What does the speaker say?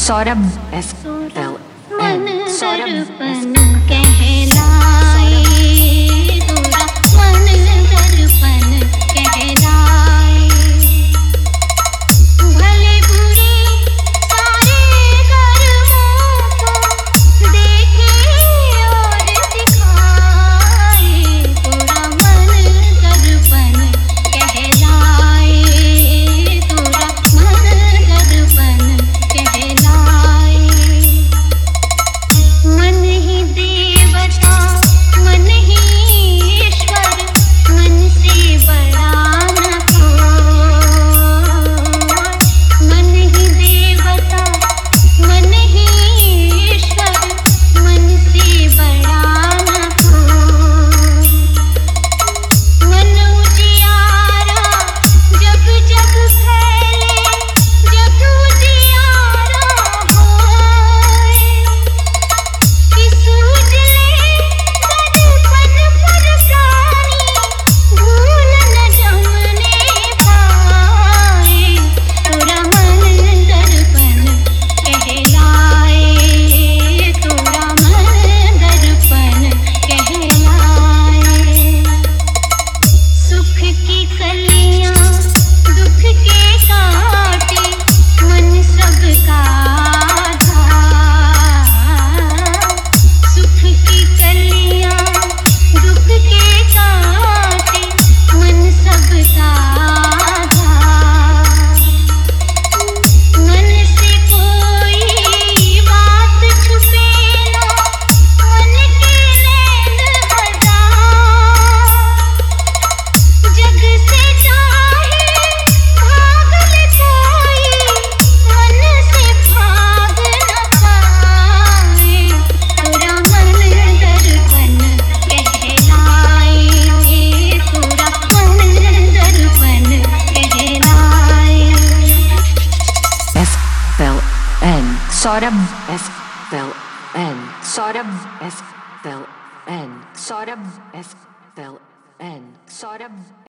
Saurabh FLN Saurabh कहलाए तोरा मन दर्पण कहलाए भले बुरे सारे कर्मों को देखे और दिखाए तोरा मन दर्पण कहलाए तोरा मन दर्पण कहलाए मन ही देवता मन ही ईश्वर मन से बड़ा न कोई मन ही देवता मन ही ईश्वर मन से बड़ा न कोई मन उजियारा जग जग फैले जग उजियारा होए किस उजले दर्पण पर प्राणी भूल न जमने पाए तोरा मन दर्पण कहलाए तोरा मन दर्पण कहलाए सुख की कलियां दुख के काटे मन सबका था सुख की कलियां दुख के काटे मन सबका था मन से कोई बात छुपे ना मन के नैन बजा जग से चाहे भाग ले कोई मन से भाग न पाए तोरा मन दर्पण कहलाए तोरा मन दर्पण कहलाए FLN Saurabh FLN Saurabh FLN Saurabh FLN Saurabh